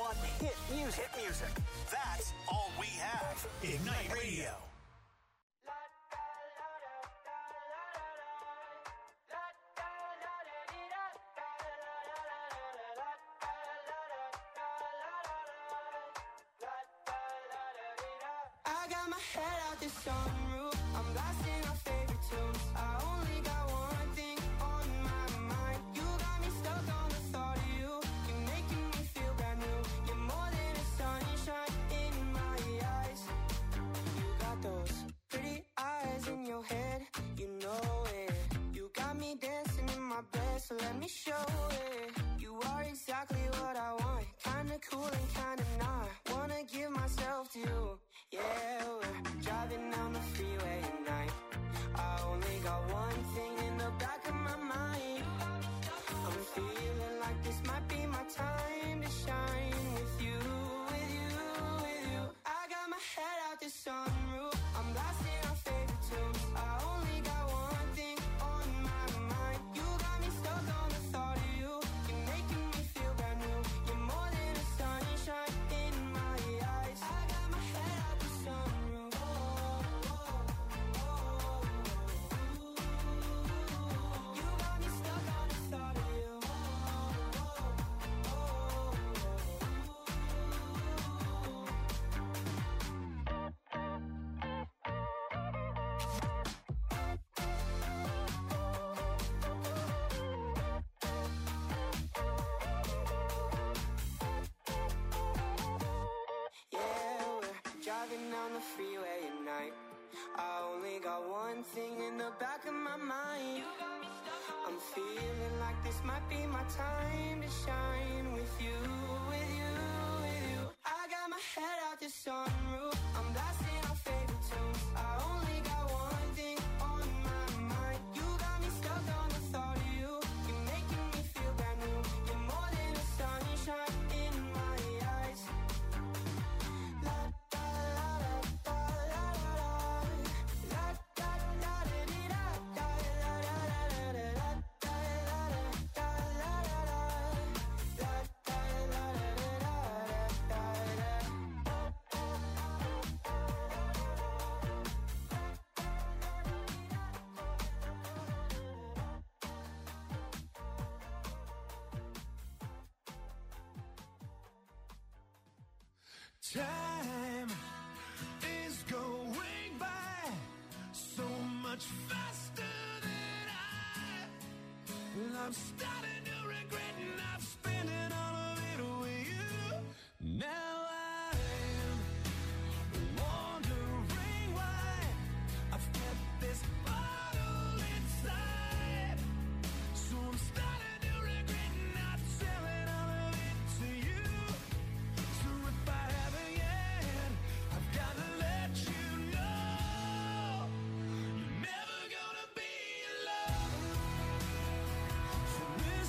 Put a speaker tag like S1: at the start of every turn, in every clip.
S1: on hit music. Hit music. That's all we have. Ignite Radio.
S2: I got my head out the sunroof. I'm blasting our favorite tunes. I only got one thing on my mind. You got me stuck on the thought of you. You're making me feel brand new. You're more than a sunshine in my eyes. You got those pretty eyes in your head. You know it. You got me dancing in my bed, so let me show it. You are exactly what I want. Kinda cool and kinda not. Wanna give myself to you. Yeah, we're driving down the freeway at night. I only got one thing in the back of my mind. I'm feeling like this might be my time to shine with you, with you, with you. I got my head out the sunroof. I'm blasting our favorite tunes. I only got one thing on my mind. You got me stuck on the thought of you. You're making me feel brand new. You're more than a sunshine in my eyes. I got my head out the sunroof. You got me stuck on the thought of you. Yeah, we're driving down the freeway at night. I only got one thing in the back of my mind. I'm feeling like this might be my time to shine with you, with you, with you. I got my head out the sunroof. I'm blasting our favorite tunes. I only got one thing on my mind. You got me stuck on the thought of you. You're making me feel brand new. You're more than a sunshine in my eyes. La da la la da la la la. La da da da dee da da la la la la la. La da la la da la la la. La da la la la da
S3: Time is going by so much faster than I'm starting to regret not spending all of it with you. Now I'm wondering why I've kept this bottle inside. So I'm starting to regret not selling all of it to you. So if I haven't yet, I've got to let you know you're never gonna be alone. So this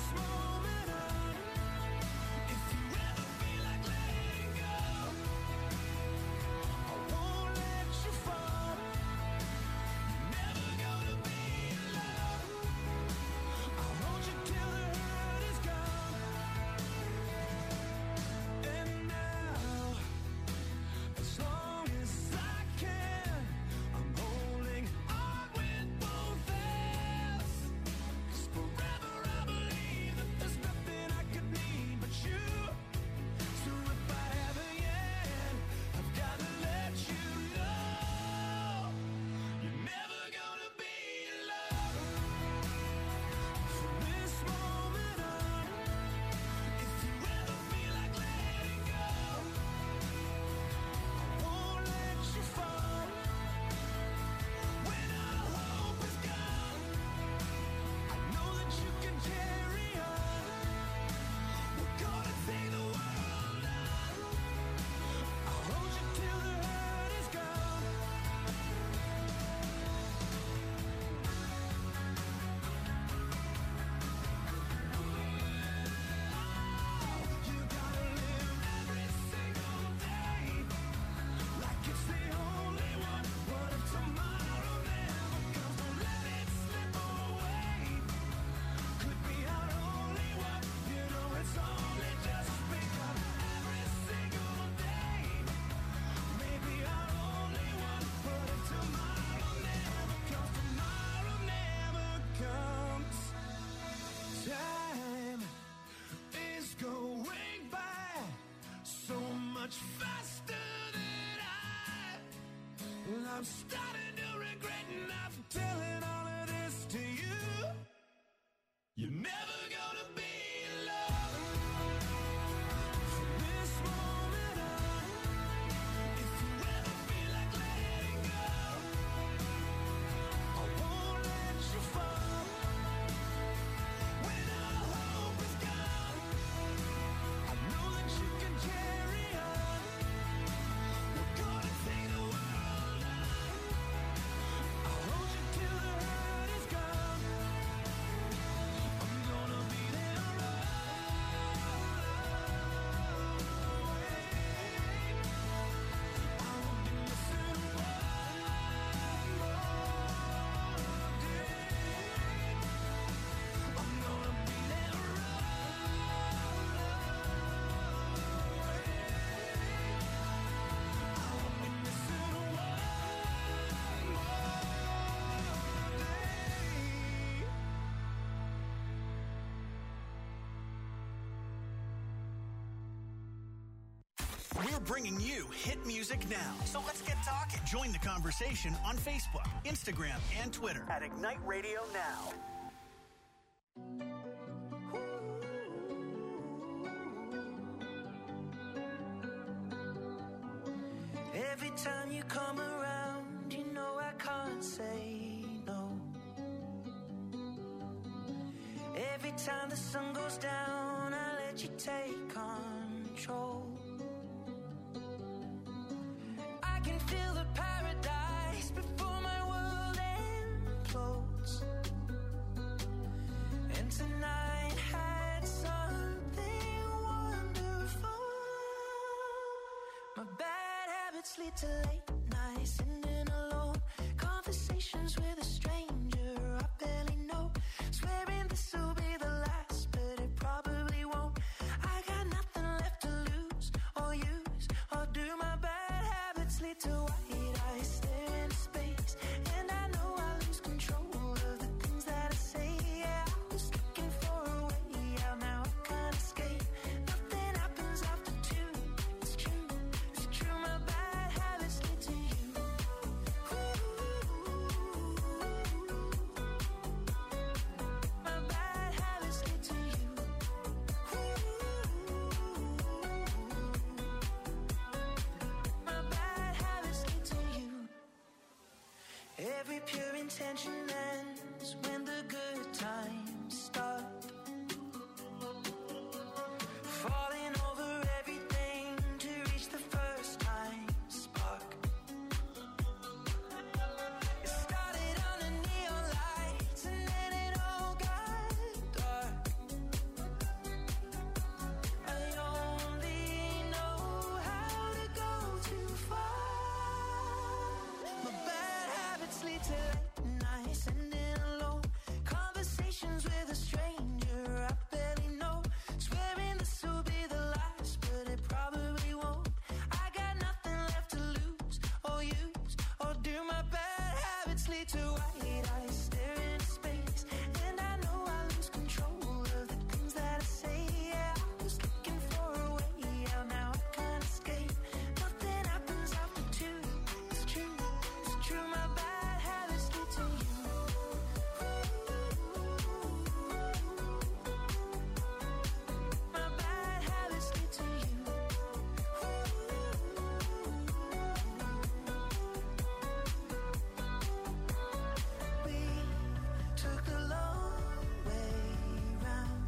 S3: I'm starting to regret not telling all of this to you. You're never gonna be alone from this moment on. If you ever feel like letting go, I won't let you fall. When all hope is gone, I know that you can carry on. We're gonna take the world on. I'll hold you till the hurt is gone. I'm gonna be there always. I won't be missing one more day. I'm gonna be there
S1: We're bringing you hit music now. So let's get talking. Join the conversation on Facebook, Instagram, and Twitter at Ignite Radio Now.
S2: Every time you come around, you know I can't say no. Every time the sun goes down, I let you take control. I can feel the paradise before my world implodes. And tonight had something wonderful. My bad habits lead to late nights, sitting alone. Conversations with a stranger I barely know. Swearing this will be the last, but it probably won't. I got nothing left to lose or use or do. My bad habits lead to white eyes, stare into space. And I know I lose control of the things that I say. Yeah, I was looking for a way out, now I can't escape. Nothing happens after two. It's true, it's true. My bad habits lead to you. My bad habits lead to you. My bad habits lead to you. Every pure intention ends when the good times start. Falling over everything to reach the first time spark. It started under neon lights and then it all got dark. I only know how to go too far. My bad habits lead to late nights, sitting alone. Conversations with a stranger I barely know. Swearing this will be the last, but it probably won't. I got nothing left to lose or use or do. My bad habits lead to white eyes, stare into space. And I know I lose control of the things that I say. Yeah, I was looking for a way out, now I can't escape. Nothing happens after two. It's true, it's true. My bad habits lead to you. My bad habits lead to you. We took the long way round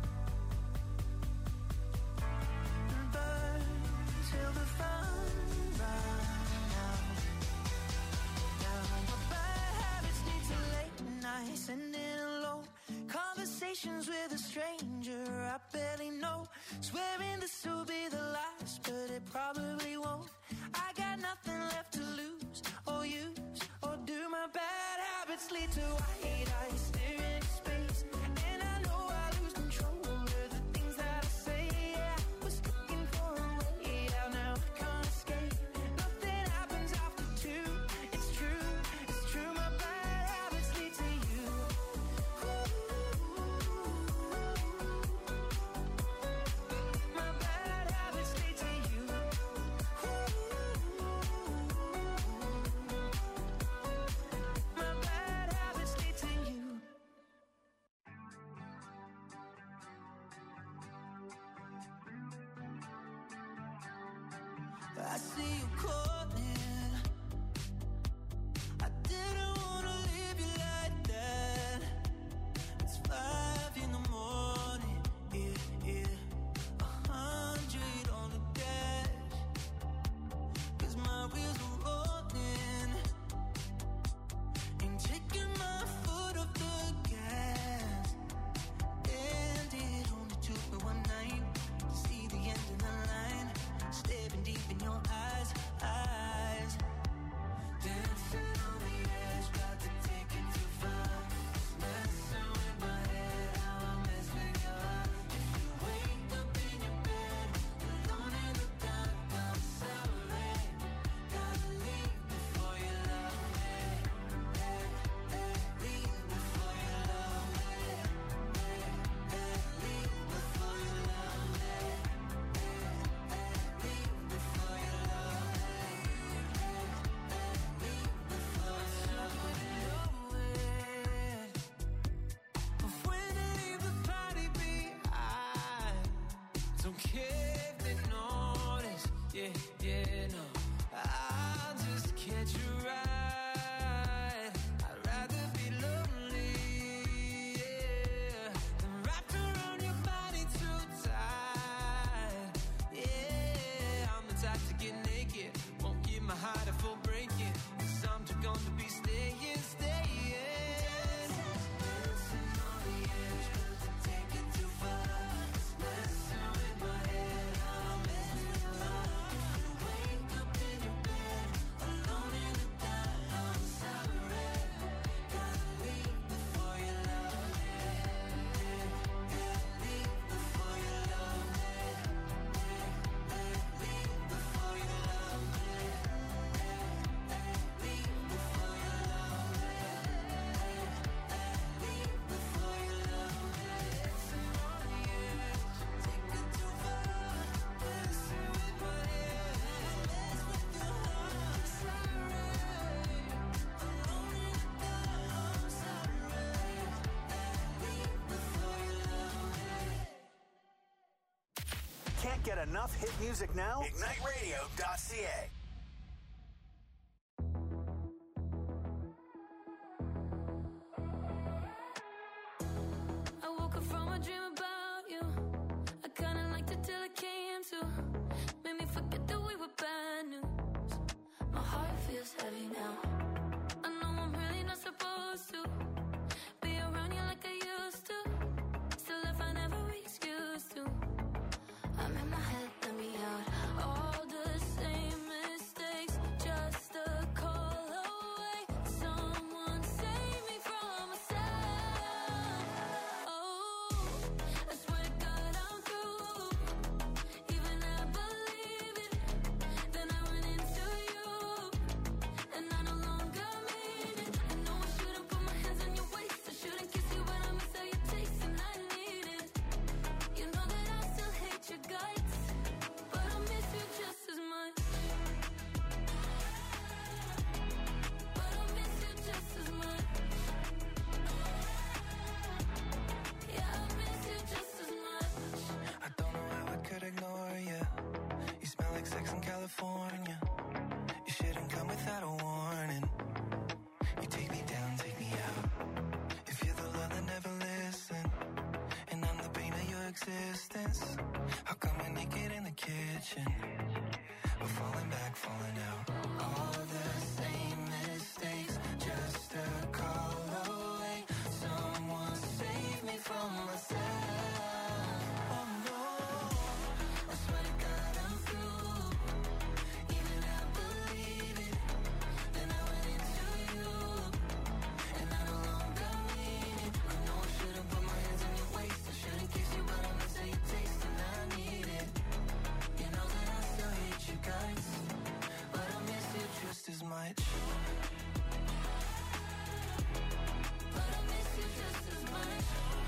S2: and burned till the fun ran out. Now my bad habits lead to late nights, sitting alone. Conversations with a stranger I barely know. Swearing this will be the last, but it probably won't. I got nothing left to lose or use or do. My bad habits lead to white eyes, stare into space. And I know I lose control of the things that I say. Yeah, I was looking for a way out, now I can't escape. Nothing happens after two. It's true, it's true. My bad habits lead to you. My bad habits lead to you.
S3: see you calling. I didn't wanna leave you like that. It's 5 in the morning, yeah. 100 on the dash, 'cause my wheels are rolling. Ain't taking my foot off the gas. And it only took me one night to see the end of the line. Staring deep in your eyes. Dancing on the edge, got to take it too far. Messing with my head, how I mess with your heart. If you wake up in your bed, alone in the dark, I'm sorry. Gotta leave before you love me. Leave before you love me. Leave before you love me. Leave before you love me. But when I leave the party behind, don't care if they notice, yeah, no. I'll just catch a ride. I'd rather be lonely, yeah, than wrapped around your body too tight. Yeah, I'm the type to get naked, won't give my heart a full breaking, 'cause I'm too gone to be staying. Dancing on the edge, got to take it too far. Messing with my head, how I mess with your heart. If you wake up in your bed, alone in the dark, I'm sorry. Gotta leave before you love me. Leave before you love me. Leave before you love me. Leave before you love me. Leave before you love me. Dancing on the edge, take it too far. Messing with my head, mess with your heart. Sorry, alone in the dark, I'm sorry. Leave before you love me.
S1: Can't get enough hit music now? IgniteRadio.ca.
S4: I woke up from a dream about you. I kinda liked it till it came to. Made me forget that we were bad news. My heart feels heavy now. I know I'm really not supposed to be around you like I used to. Still if I never excuse to. I'm in my head, let me out. All the same mistakes, just a call away. Someone save me from myself. Oh, I swear to God I'm through. Even I believe it. Then I run into you, and I no longer mean it. I know I shouldn't put my hands on your waist. I shouldn't kiss you, but I miss how you taste, and I need it. You know that I still hate your guts, but I miss you just as much. But I miss you just as much. Yeah, I miss you just as much.
S3: I don't know how I could ignore you. You smell like sex in California. You shouldn't come without a warning. You take me down, take me out. If you're the love that never listened, and I'm the pain of your existence, how come we're naked in the kitchen? We're falling back, falling out. All the same mistakes, just a call away. Someone save me from myself. Oh no, I swear to God I'm through. Even I believe it. Then I went into you, and I no longer mean it. I know I shouldn't put my hands on your waist. I shouldn't kiss you, but I miss how you taste, and I need it. You know that I still hate you guys, but I miss you just as much.
S4: But I miss you just as much.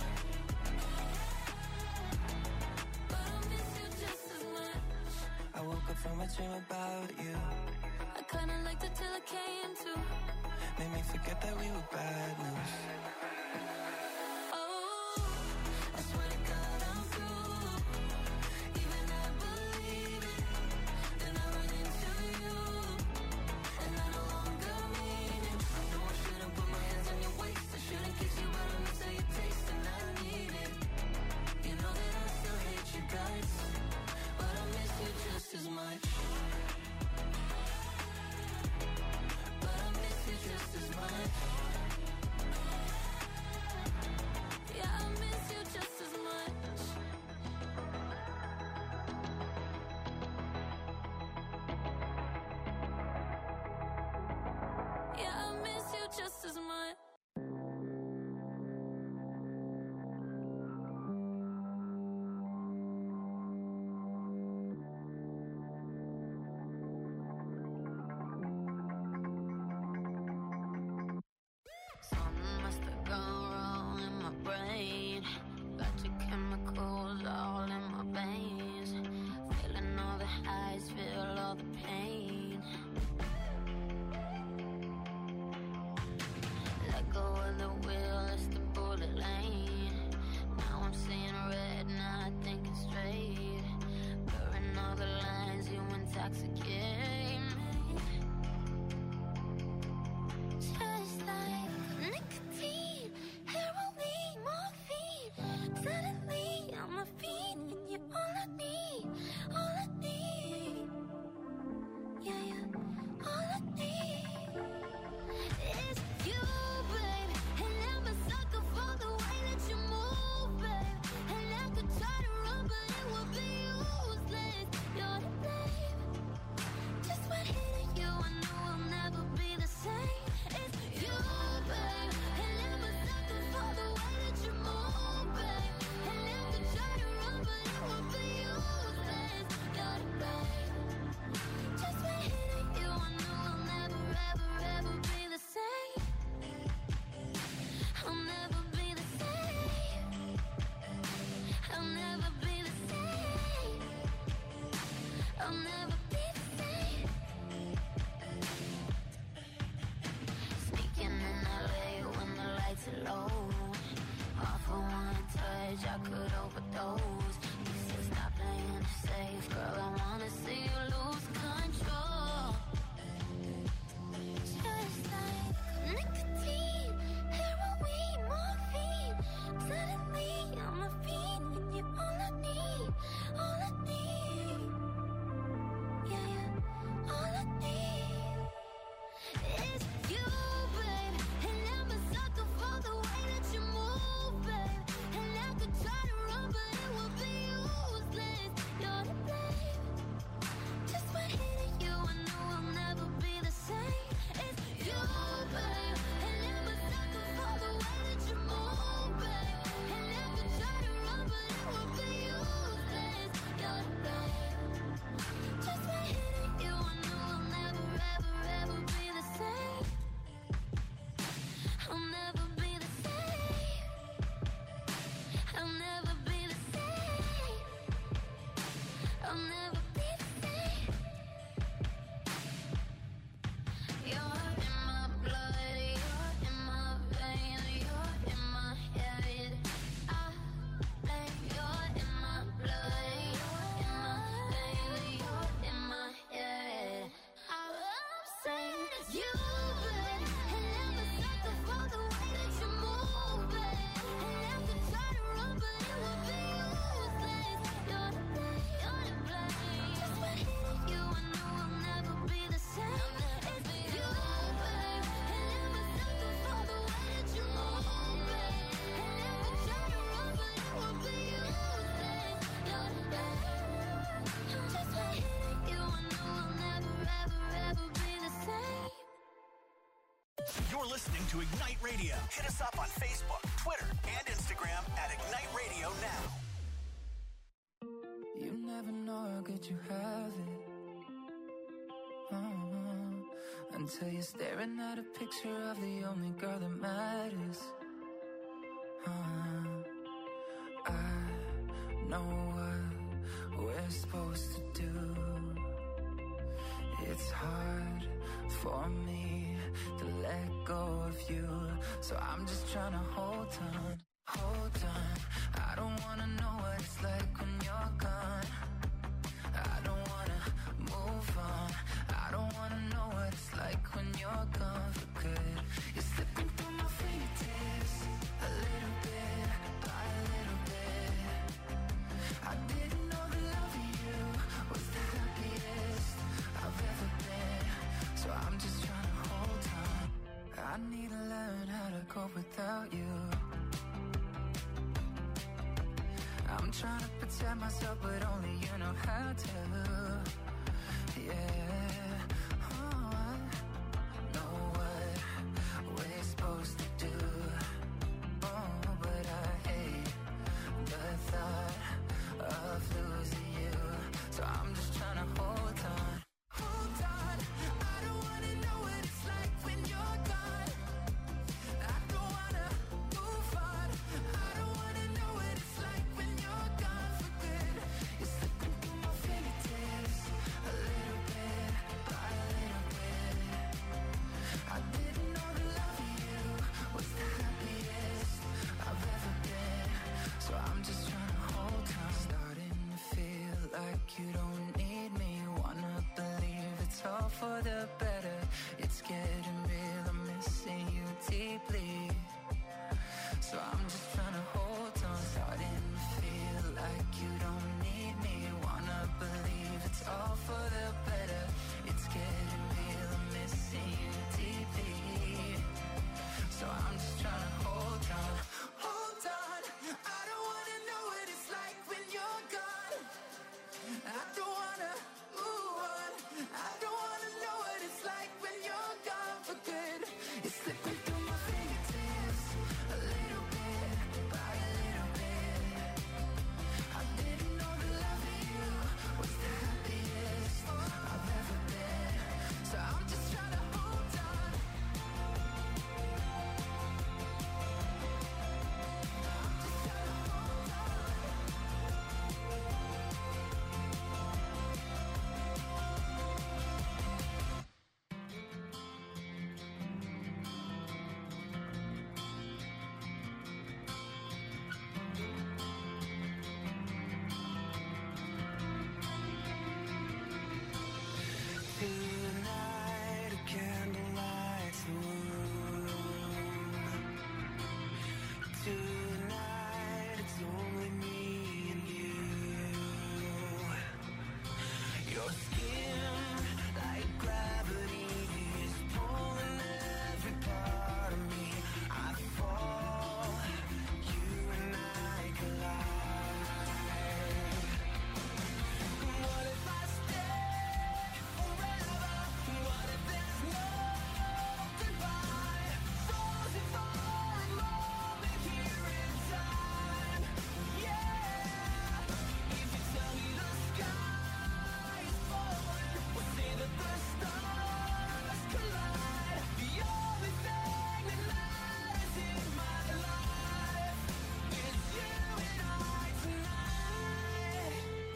S4: But I miss you just as much.
S3: I woke up from a dream about you.
S4: I kinda liked it till it came to.
S3: Made me forget that we were bad news.
S4: Oh, I swear to God I'm through. Even I believe it. Then I run into feel all the pain. Let go of the wheel, it's the bullet lane. Now I'm seeing red, not thinking straight. Blurring all the lines, you intoxicate me. Just like nicotine, heroin, morphine. Suddenly I'm a fiend, and you're all I need, all I need. Yeah, yeah, all I need is you, babe. And I'm a sucker for the way that you move, babe. And I could try to run, but it would be useless. You're to blame. Just when hitting you, I knew I'll never be the same. It's you, babe. And I'm a sucker for the way that you move, babe. And I could try to run, but it would be useless. You're to blame. Just when hitting you, I knew I'll never, ever, ever be the same. I'll never be the same. I'll never be the same. I'll never be the same. Sneaking in LA when the lights are low. All for one touch, I could overdose. You said stop playing it safe, girl. I wanna see you lose control. Just like nicotine, heroin, morphine. Suddenly I'm a fiend, and you're all I need, all I need. Yeah, yeah, all I need is you, babe. And I'm a sucker for the way that you move, babe. And I could try to run, but it would be useless. You're to blame. Just when hitting you, I knew I'll never be the same. It's you, babe. And I'm a sucker for the way that you move, babe. And I could try to run, but it would be useless. You're to blame. Just when hitting you, I knew I'll never, ever, ever be the same. I'll never be the same. I'll never be the same. I'll never be the same. You're in my blood, you're in my veins, you're in my head. I blame you're in my blood, you're in my veins, you're in my head. I'm saying you, babe, and I'm a sucker for the way that you move, babe. And I could try to run, but it would be useless. You're to blame, you're to blame. Just when hitting you, I knew I'll never be the same. It's you, babe, and I'm a sucker for the way that you move, babe. And I could try to run, but it would be useless. You're to blame. Just when hitting you, I knew I'll never, ever, ever be the same.
S1: You're listening to Ignite Radio. Hit us up on Facebook, Twitter, and Instagram at Ignite Radio Now.
S3: You never know how good you have it. Until you're staring at a picture of the only girl that matters. I know what we're supposed to do. It's hard for me to let go of you, so I'm just trying to hold on, hold on. I don't wanna know what it's like when you're gone. I don't wanna move on. I don't wanna know what it's like when you're gone for good. You're slipping through my fingertips, a little bit by a little bit. I didn't know the love of you was the happiest I've ever been, so I'm just trying to hold on. I need to learn how to cope without you. I'm trying to protect myself, but only you know how to. Yeah, oh, I know what we're supposed to do. Oh, but I hate the thought of losing you, so I'm just trying to hold on. Hold on, I don't wanna know what it's like when you're gone. I don't wanna move on. I don't wanna know what it's like when you're gone for good. You're slipping through my fingertips, a little It's slipping through my fingertips, a little bit by a little bit. I didn't know that loving you was the happiest I've ever been. So I'm just trying to hold on. I'm just trying to hold on. Tonight, a candlelight's the room. Tonight, it's only me and you. Your skin, like gravity, is pulling every part of me. I fall, you and I collide. What if I stay forever? What if there's no goodbye? Frozen for a moment here in time. Yeah. If you tell me the sky is falling, we'll say that the stars collide. The only thing that matters in my life is you and I tonight.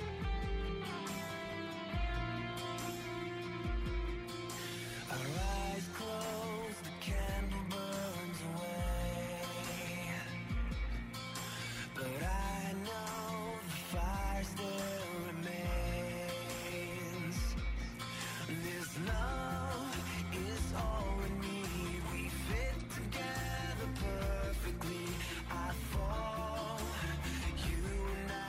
S3: Our eyes closed, the candle burns away. But I know the fire still remains. This love is all we need. We fit together perfectly. I fall, you and I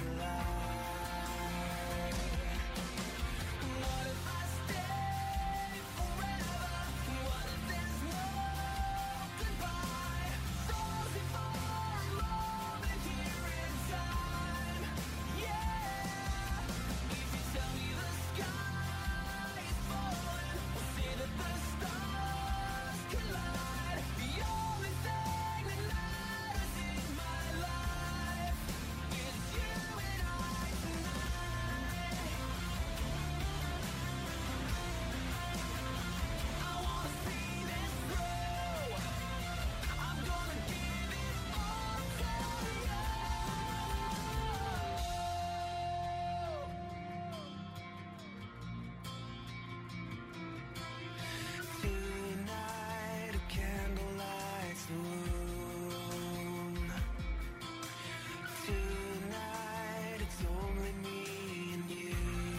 S3: collide. What if I stay forever? What if there's no goodbye? Frozen for a moment here in time. Yeah. If you tell me the sky is falling, we'll say that the stars collide. The only thing that matters in my life is you and I tonight. I wanna see this through. I'm gonna give it all to you. Tonight, a candle lights the room. Tonight, it's only me and you.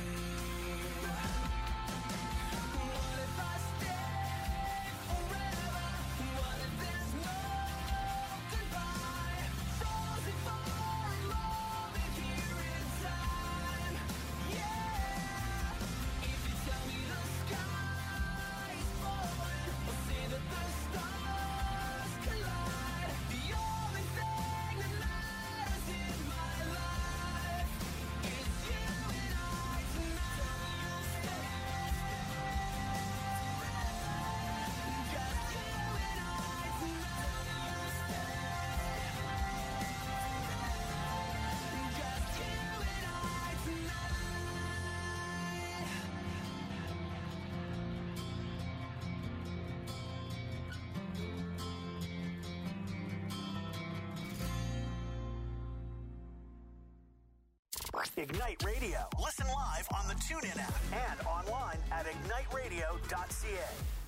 S3: What if I stay forever? What if there's no goodbye? Frozen for a moment here in time. Yeah. If you tell me the sky is falling, we'll say that the stars collide. The only thing that matters in my life is you and I tonight. Just you and I tonight. Just you and I tonight.
S1: Ignite Radio. Listen live on the TuneIn app and online at igniteradio.ca.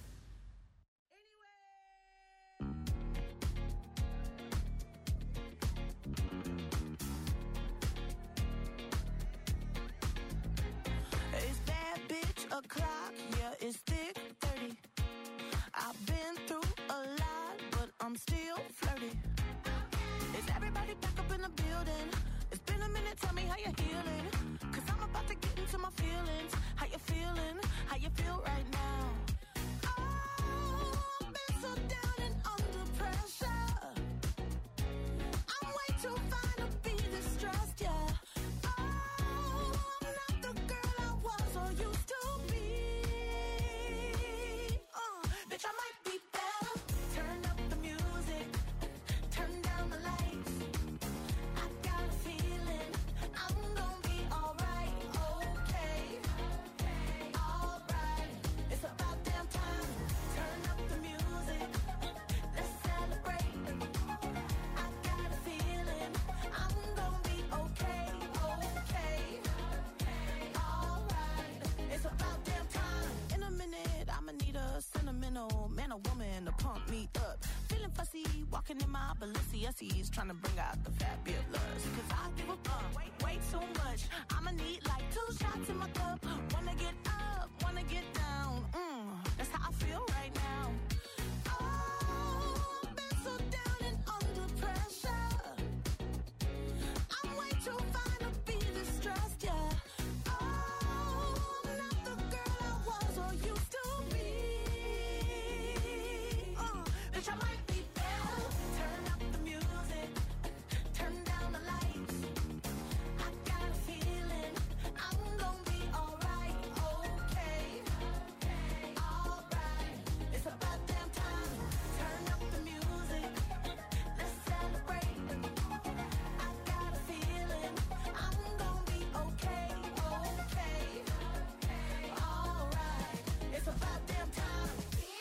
S3: It's bad bitch o'clock, yeah, it's thick 30. I've been through a lot, but I'm still flirty. Is everybody back up in the building? It's been a minute, tell me how you're healing. Cause I'm about to get into my feelings. How you feeling? How you feel right now? Oh, I've been so down and under pressure. I'm way too fine to be distressed, yeah. Oh, I'm not the girl I was or used to be.
S5: an old man or woman to pump me up. Feeling fussy, walking in my Balenciennes, trying to bring out the fabulous. Cause I give a fuck, way too much. I'ma need like 2 shots in my cup. Wanna get up, wanna get down. That's how I feel right now. Oh, I've been so down and under pressure. I'm way too fine to be distressed, yeah. Oh, I'm not the girl I was or used to be. Bitch, I might be better. Turn up the music, turn down the lights. I got a feeling I'm gonna be alright, okay, alright. It's about damn time. Turn up the music, let's celebrate. I got a feeling I'm gonna be okay, alright. It's about damn time.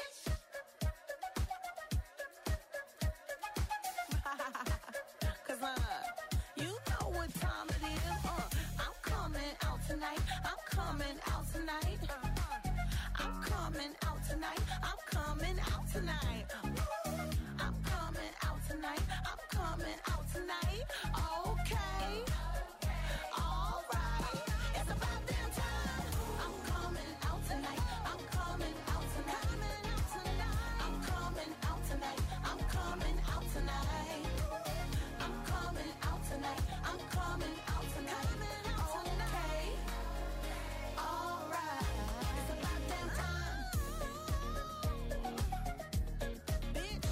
S5: Cause you know what time it is. I'm coming out tonight. I'm coming out tonight. I'm coming out tonight. I'm coming out tonight. I'm coming out tonight. I'm coming out tonight. Okay. Alright. It's about damn time. I'm coming out tonight. I'm coming out tonight. I'm coming out tonight. I'm coming out tonight. I'm coming out tonight. I'm coming out tonight. Okay. Alright. It's about damn time. Bitch.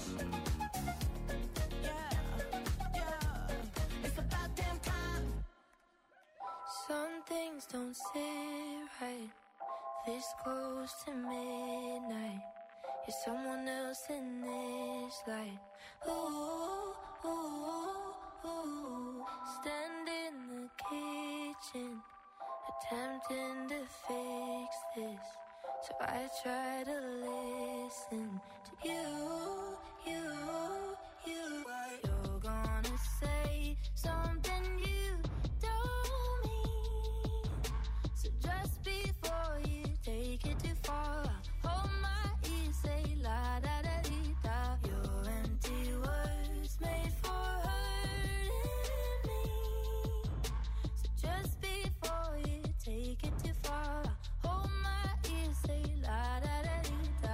S5: Yeah. It's about damn time.
S4: Some things don't sit right. This close to midnight. You're someone else in this light. Ooh, ooh, ooh. Stand in the kitchen, attempting to fix this. So I try to listen to you. You're gonna say something you don't mean. So just before you take it too far, hold my ear, say la da da dee da. Your empty words made for hurting me. So just before you take it too far, hold my ear, say la da da dee da.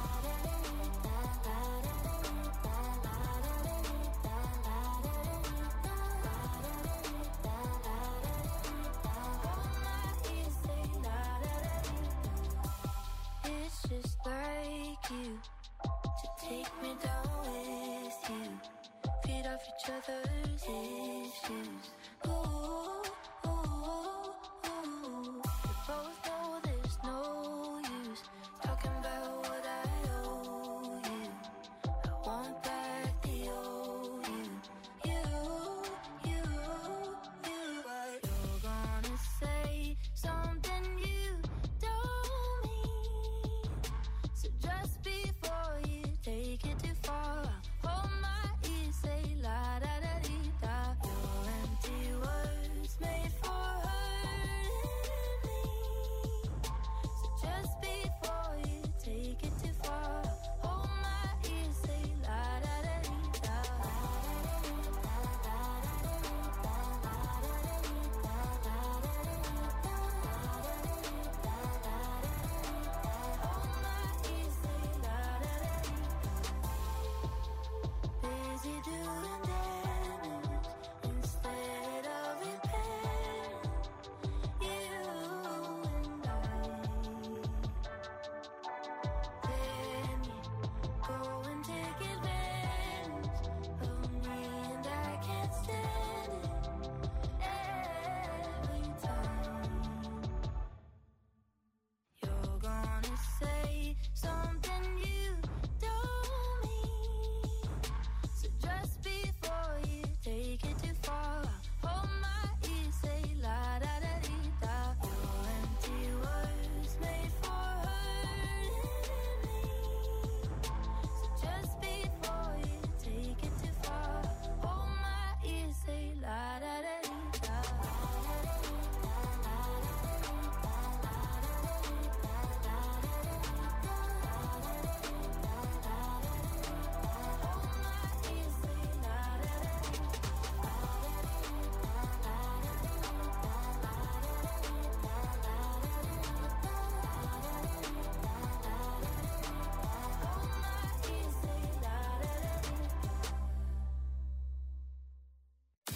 S4: It's just like you to take me down with you, feed off each other's issues. Ooh, ooh, ooh. We both know there's no use talking about what I owe you. I want back the old you. You're gonna say something you don't mean. So just before you take it too far, hold my ear, say la da da dee da. Your empty words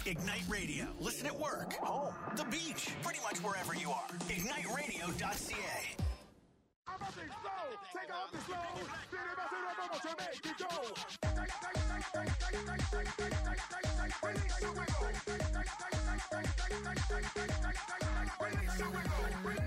S1: Ignite Radio. Listen at work, home, the beach, pretty much wherever you are. IgniteRadio.ca.
S6: I'm about to explode. Take off the slow. Then about to make it go. Release your wiggle. Release your wiggle.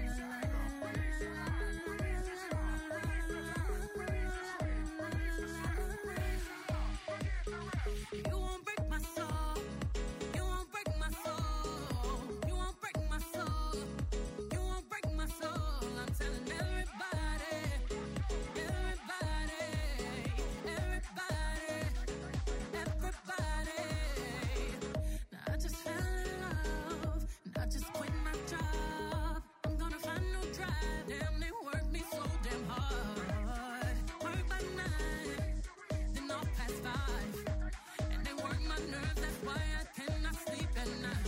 S5: You won't break my soul. You won't break my soul. You won't break my soul. You won't break my soul. I'm telling everybody, everybody, everybody, everybody. Now I just fell in love, and I just quit my job. I'm gonna find no drive. Damn, they work me so damn hard. Work by 9, then off past 5. And they work my nerves, that's why I cannot sleep at night.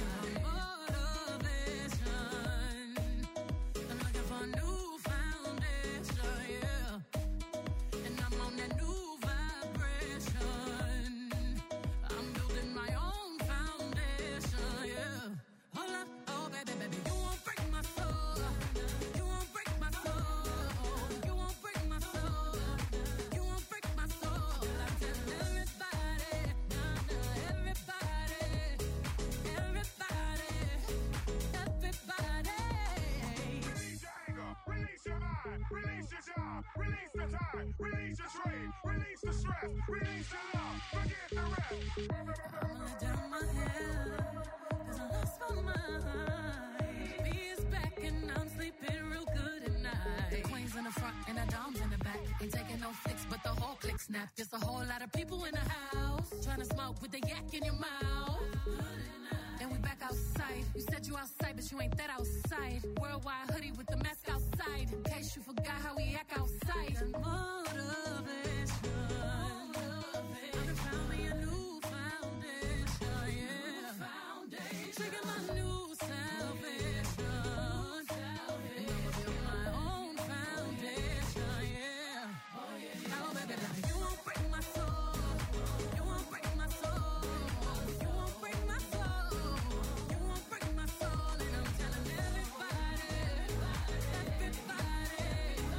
S5: Motivation, I'm looking for a new foundation, yeah. And I'm on that new vibration. I'm building my own foundation, yeah. Hold up, oh baby, baby, you won't break my soul. You won't break my soul. You won't break my soul. You won't break my soul. I'm telling everybody, everybody, everybody, everybody.
S6: Release your anger. Release your mind. Release your job. Release the time. Release your trade. Release the stress. Release your love. Forget the rest.
S5: I'ma let down my hair, 'cause I lost my mind. Me is back and I'm sleeping real good at night. The queen's in the front and the dom's in the back. Ain't taking no flicks, but the whole click snap. Just a whole lot of people in the house, trying to smoke with the yak in your mouth. And we back outside. You said you outside, but you ain't that outside. Worldwide hoodie with the mask outside, in case you forgot how we act outside. Motivation. I found me a new foundation, yeah. Trigger my new salvation. And I'ma build my own foundation, yeah. Oh baby, baby, you won't break my soul. You won't break my soul. You won't break my soul. You won't break my soul. And I'm telling everybody, everybody,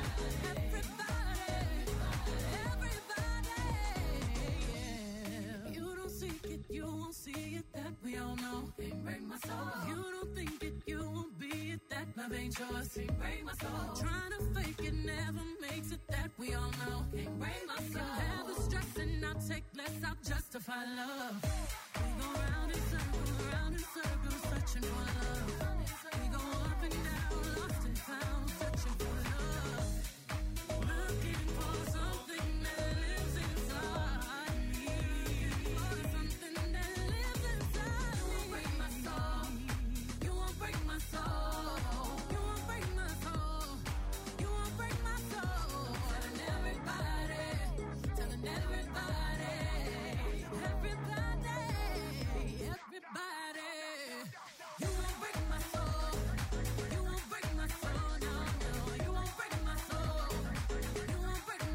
S5: everybody, yeah. You don't seek it, you won't see it, that we all know. Can't break my soul. You don't think it, you won't be it, that love ain't yours. Can't break my soul. Trying to fake it never makes it, that we all know. Can't break my soul. Have the stress and I'll take less, I'll justify love. We go round in circles, searching for love. We go up and down, lost and found, searching for love. Looking for something that lives inside me. For something that lives inside me. You won't break my soul. You won't break my soul. You won't break my soul. You won't break my soul. Telling everybody, telling everybody, everybody, everybody. You won't break my soul. You won't break my soul. No, no, you won't break my soul. You won't break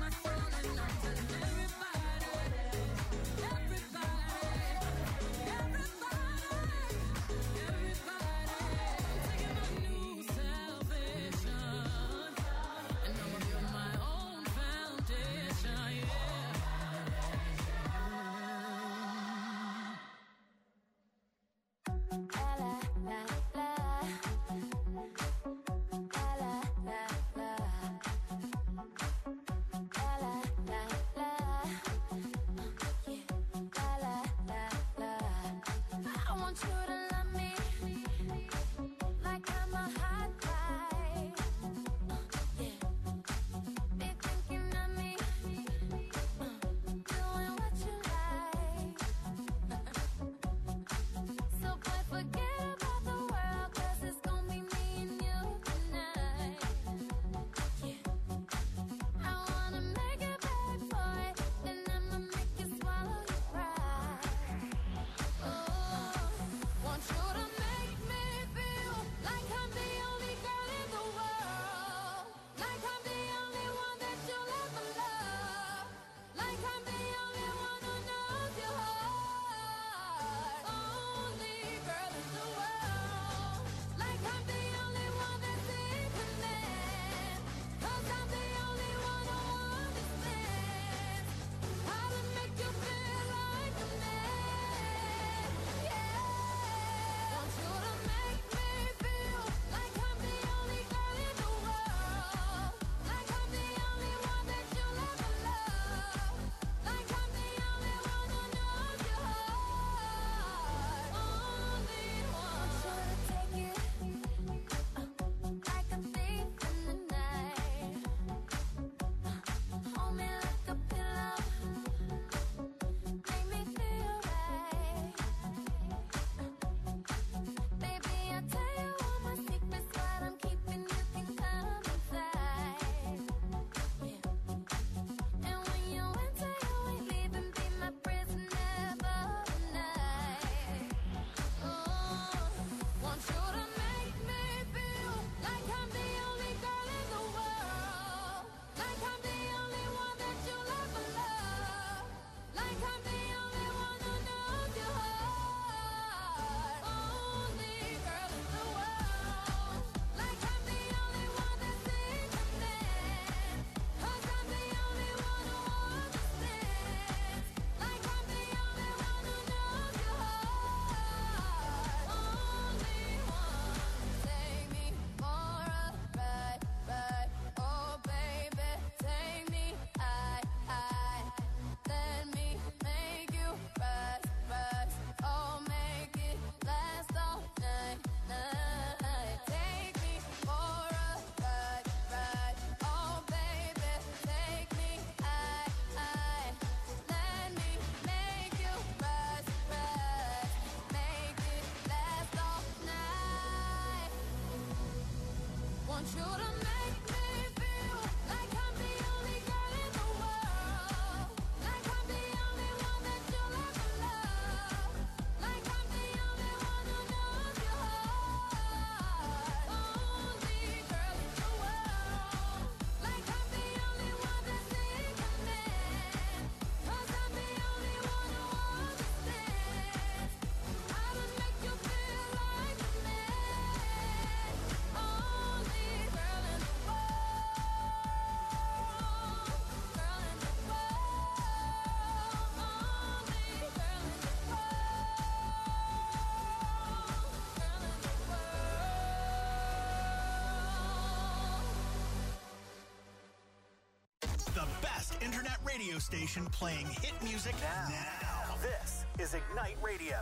S1: internet radio station playing hit music now. This is Ignite Radio.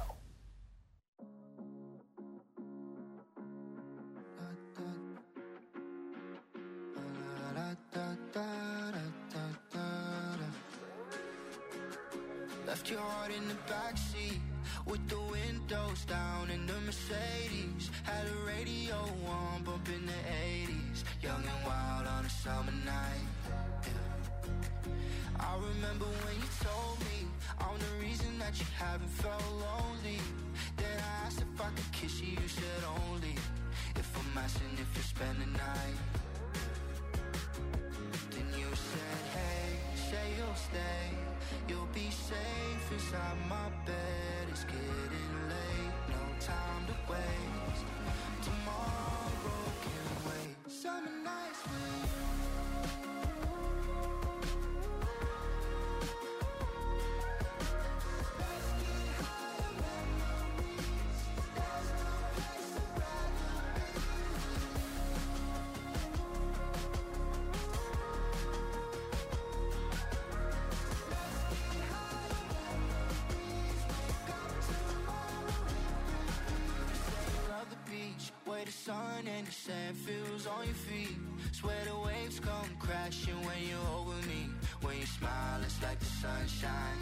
S2: Left your heart in the backseat with the windows down in the Mercedes. Had a radio on, bumping the 80s. Young and wild on a summer night. Yeah. I remember when you told me I'm the reason that you haven't felt lonely. Then I asked if I could kiss you, you said only if I'm asking if you spend the night. Then you said, hey, say you'll stay. You'll be safe inside my bed. It's getting late, no time to waste. Tomorrow can wait. Summer nights with you. Let's get higher memories. There's no place I'd rather be the sun and the sand feels on your feet. Swear the waves come crashing when you're over me. When you smile, it's like the sunshine.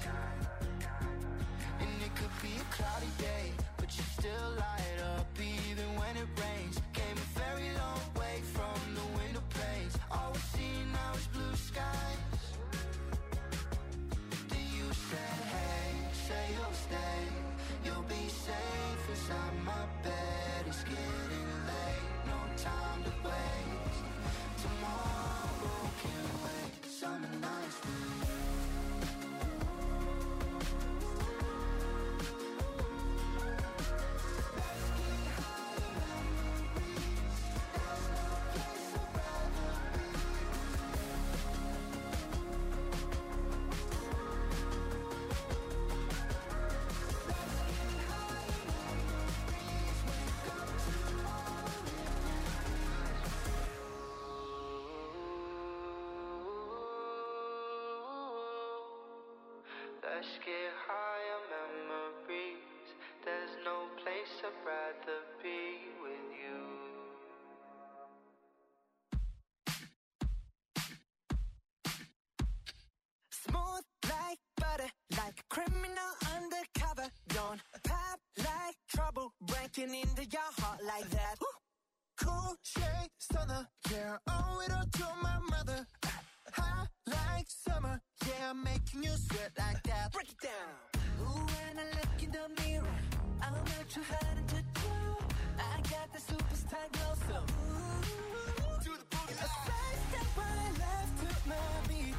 S2: And it could be a cloudy day, but you still light up even when it rains. Came a very long way from the window panes. All we see now is blue skies. Then you said, hey, say you'll stay. You'll be safe inside my bed. It's getting late, no time to waste. Tomorrow can wait. Summer nights with you. Let's get higher memories. There's no place I'd rather be. Let's get higher memories. Wake up tomorrow. Let's get higher memories. There's no place I'd rather be with you.
S3: Smooth like butter, like a criminal undercover. Don't pop like trouble, breaking into your heart like that. Cool shade stunner, yeah, owe it all to my mother. Hot like summer, yeah, I'm making you sweat like that. Break it down. Ooh, when I look in the mirror, I'm not too hard to do. I got the superstar glow, so ooh, do the boogie. A side step right left to my beat.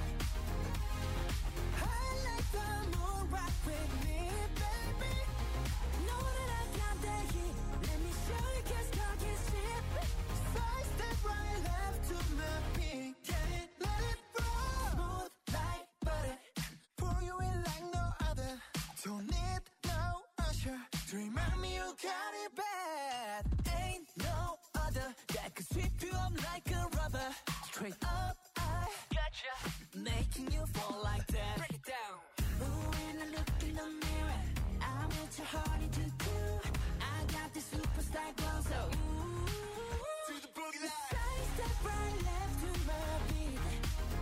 S3: I like the moon rock with me, baby. Know that I got the heat. Let me show you, 'cause talk is cheap. Side step right left to my beat. Get it, let it roll. Smooth like butter. Pour you in like no other. Don't need no usher to remind me you got it bad. Ain't no other that could sweep you up like a rubber. Straight up, I gotcha, making you fall like that. Break it down. Ooh, when I look in the mirror, I'm not too hard to do. I got the superstar glow, so ooh, to the boogie line. Side step right left to my beat.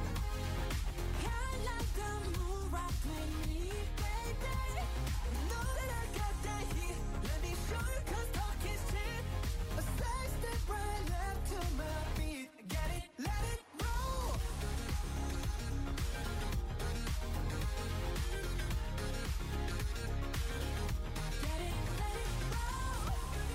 S3: I like the moon rock with me, baby. Know that I got that heat. Let me show you, 'cause talk is cheap. A side step right left to my beat. Get it, let it roll. Get it, let it roll.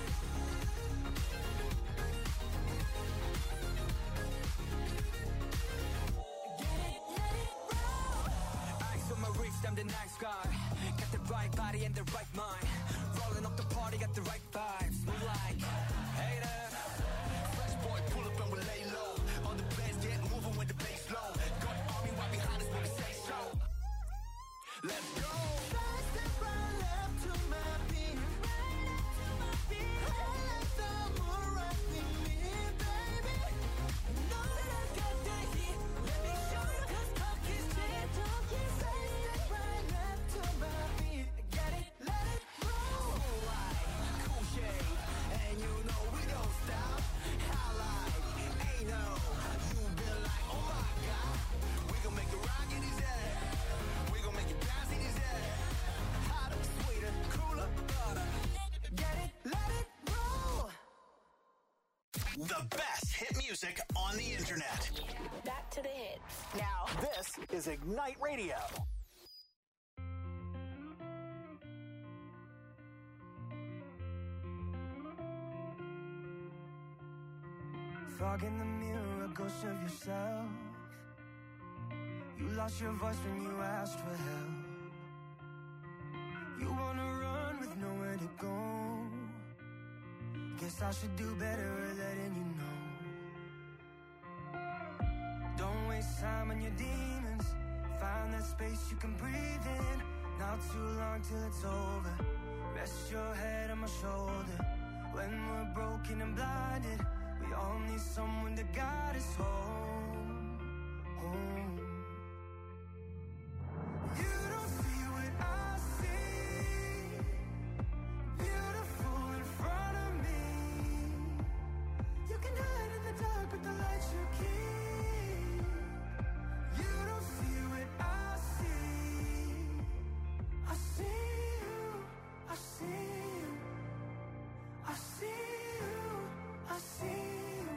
S3: Get it, let it roll.
S7: Eyes on my wrist, I'm the nice guy. Got the right body and the right mind. Rolling up the party, got the right vibes. Move like haters. Fresh boy, pull up and we lay low. On the bass, get moving with the bass low. Got the army right behind us when we say so. Let's go.
S3: Side step right left to my beat. I like the moon rock with me, baby. Know that I got that heat. Let me show you, 'cause talk is cheap.
S1: The best hit music on the internet.
S5: Back to the hits.
S1: Now, this is Ignite Radio.
S3: Fog in the mirror, a ghost of yourself. You lost your voice when you asked for help. You wanna run with nowhere to go. Guess I should do better at letting you know. Don't waste time on your demons. Find that space you can breathe in. Not too long till it's over. Rest your head on my shoulder. When we're broken and blinded, we all need someone to guide us home, home. You don't see what I see. Beautiful in front of me. You can hide in the dark with the light you keep. You don't see what I see. I see you, I see you, I see you, I see you.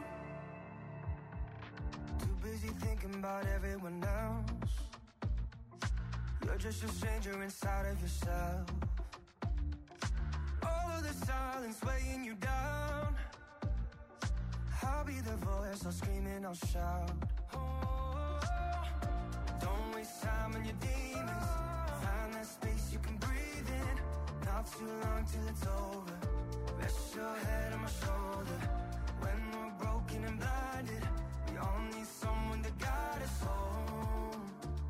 S3: Too busy thinking about everyone else. You're just a stranger inside of yourself. All of the silence weighing you down. I'll be the voice, I'll scream and I'll shout. Oh, don't waste time on your demons. Find that space you can breathe in. Not too long till it's over. Rest your head on my shoulder. When we're broken and blinded, we all need someone to guide us home.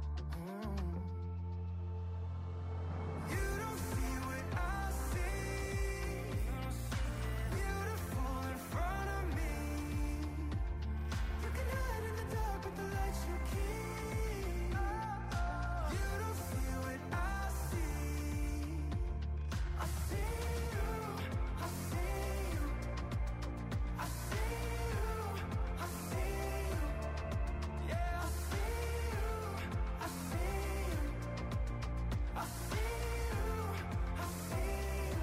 S3: You don't see what I see. Beautiful in front of me. You can hide in the dark with the light you keep. You don't see what I see. I see you, I see you, I see you, I see you. Yeah, I see you, I see you, I see you, I see you.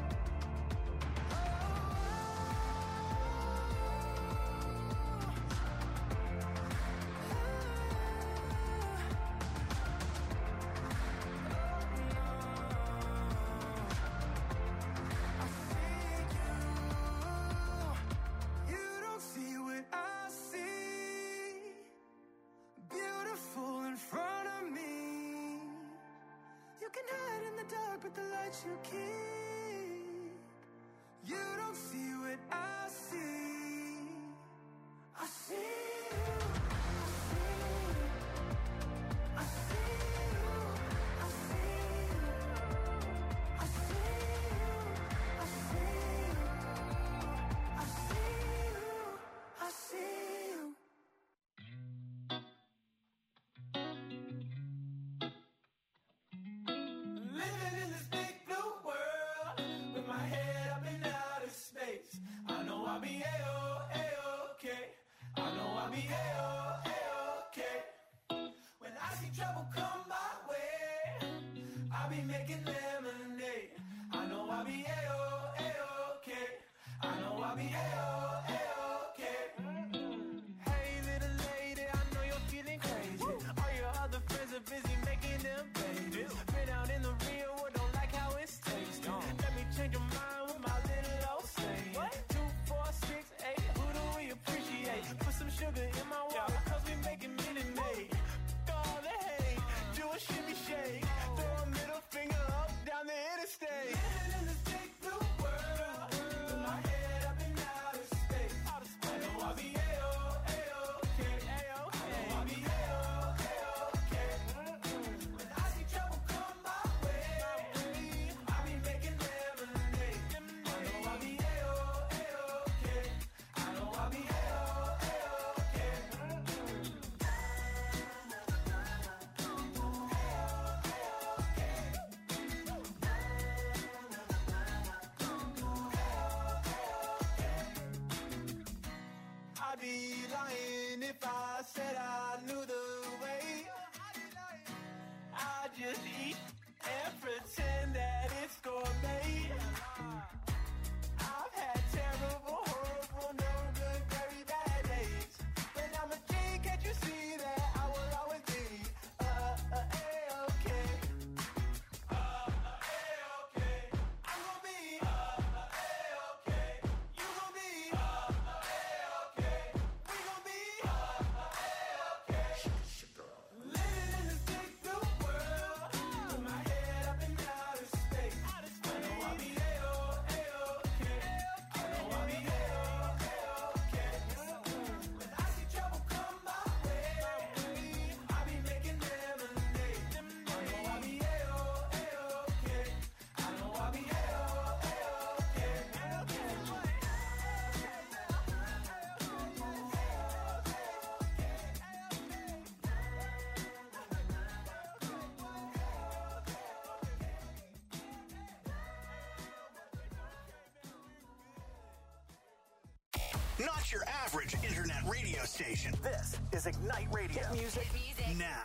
S3: You don't see what I see. Beautiful in front of me. You can hide in the dark with the light you keep. You don't see what I see. I see you. I see you. I see you. I see you. I see you. I see you. I see you. Living in this big blue world with my head up in outer space. I know I'll be A-okay. I know I'll be A-okay. When I see trouble come my way, I'll be making lemonade. I know I'll be A-okay. I know I'll be A-okay. Hey little lady, I know you're feeling crazy. All your other friends are busy making them babies. Been out in the real world, don't like how it's tasting. Let me change your mind with my little old saying. 2, 4, 6, 8, who do we appreciate? Put some sugar in my water, cause we making Minute Maid. All the hate, do a shimmy shake. Throw a middle finger up
S1: Not your average internet radio station. This is Ignite Radio. Hit music now.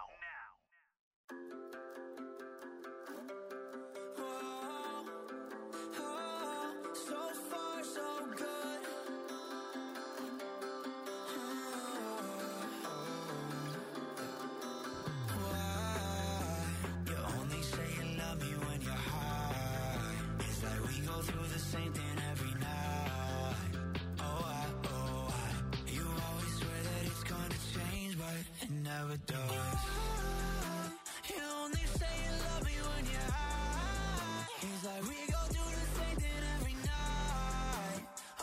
S3: So far, so good. Why? You only say you love me when you're high. It's like we go through the same thing every night. Oh, you always swear that it's gonna change, but it never does. You only say you love me when you're high. It's like we go through the same thing every night.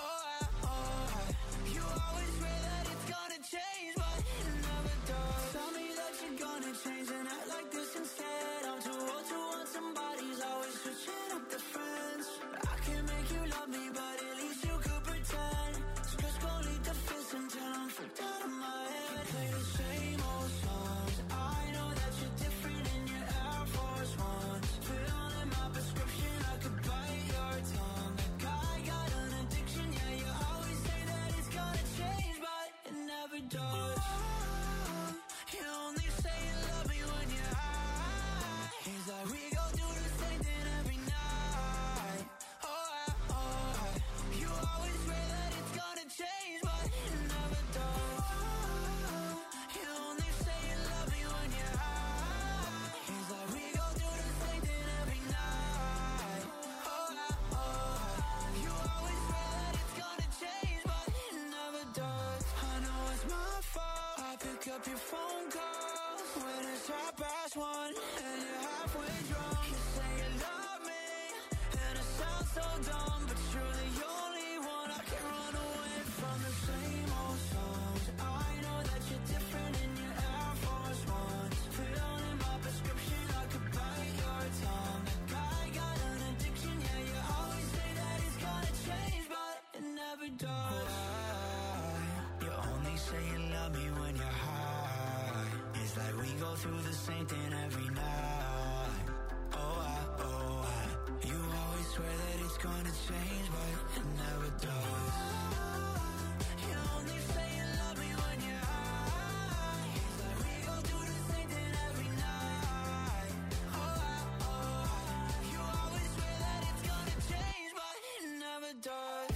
S3: You always swear that it's gonna change, but it never does. Tell me that you're gonna change and act like this instead. I'm too old to want somebody's always switching up the friends. I can't make you love me, but at least you could pretend. So just go lead the fist until I'm freaked out of my head. Play the same old songs. I know that you're different in your Air Force Ones. Fill in my prescription, I could bite your tongue. That guy got an addiction, yeah, you always say that it's gonna change, but it never does. You only say you love me when you're high. It's like we go through the same thing every night. You always swear that it's gonna change, but it never does. You only say you love me when you're high. It's like we go through the same thing every night. You always swear that it's gonna change, but it never does. I know it's my fault. I pick up your phone calls when it's 1:30 and you're halfway drunk. You say you love me, and it sounds so dumb, but you're the only one I can run away from. The same old songs. I know that you're different in your Air Force Ones. Fill in my prescription, I could bite your tongue. That guy got an addiction, yeah, you always say that it's gonna change, but it never does. You only say you love me when you're high. It's like we go through the same thing every night. You always swear that it's gonna change, but it never does. You only say you love me when you're high. It's like we go through the same thing every night. You always swear that it's gonna change, but it never does.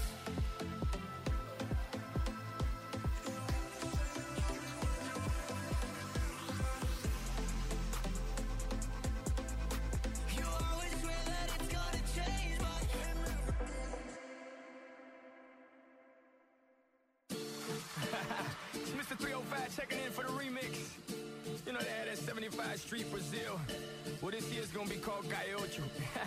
S3: You always swear that it's gonna change, but
S7: It's Mr. 305 checking in for the remix. You know, they had that 75 Street Brazil. Well, this year's gonna be called Gaiocho.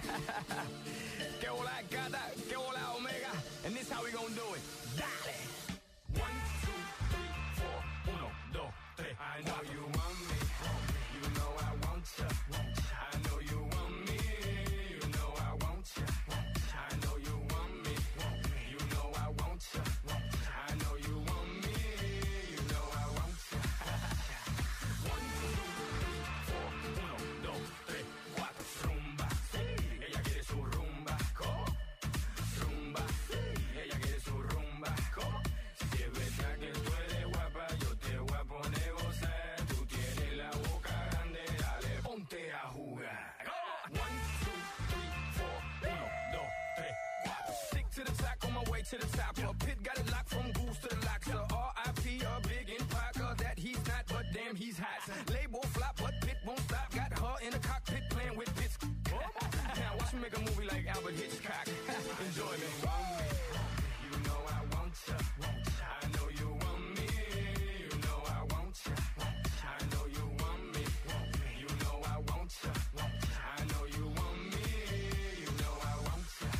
S7: Que hola gata, que hola omega. And this how we gonna do it. Dale! 1, 2, 3, 4, 1, 2, 3. I know you want me. You know I want you. I know you want me. You know I want you. I know you want me. You know I want you. I know you want me. You know I want you. 1, 2, 3, 4, 1, 2, 3, 4. Rumba, sí. Ella quiere su rumba. Rumba, sí. Ella quiere su rumba. Si es verdad que tú eres guapa, yo te voy a poner gozar. Tú tienes la boca grande, dale, ponte a jugar. 1, 2, 3, 4, 1, 2, 3, 4. Stick to the top, on my way to the top. A pit got it locked from goose to the locks. R.I.P. a big in Parker that he's not, but damn he's hot. Label flop, but Pit won't stop. Got her in the cockpit playing with bits. Now watch me make a movie like Albert Hitchcock. Enjoy me. You know I want you. I know you want me. You know I want you. I know you want me. You know I want you. I know you want me. You know I want you.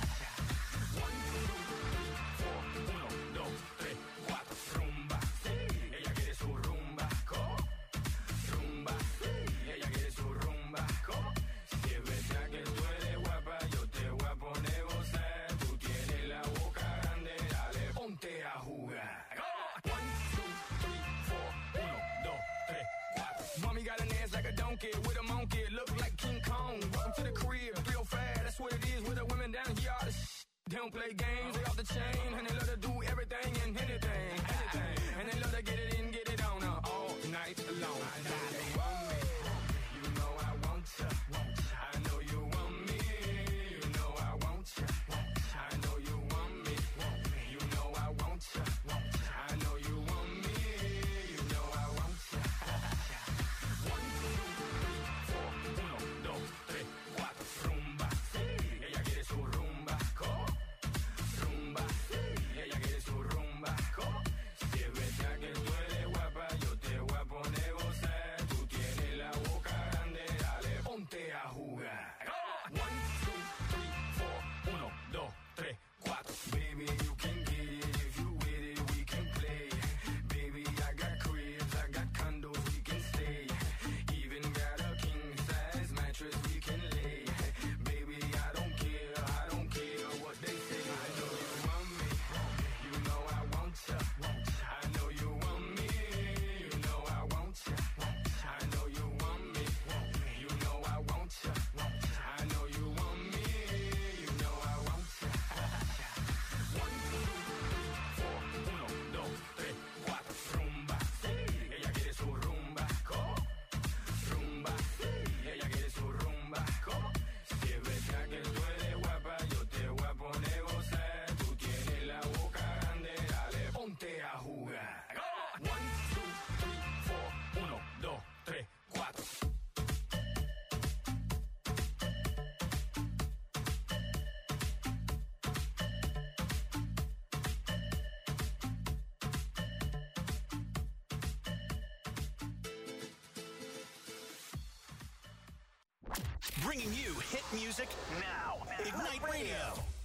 S7: 1, 2, 3, 4, 1, 2, 3, 4. Rumba, sí. Ella quiere su rumba. Rumba, sí. Ella quiere su rumba. Si es verdad que tú eres guapa, yo te voy a poner gozar. Tú tienes la boca grande, dale, ponte a jugar. 1, 2, 3, 4, 1, 2, 3, 4. Mommy got an ass like a donkey with a monkey, look like King Kong. Welcome to the crib, 305, that's what it is with the women down here. All the They don't play games, they off the chain, and they love to do everything
S1: Bringing you hit music now. Ignite Radio.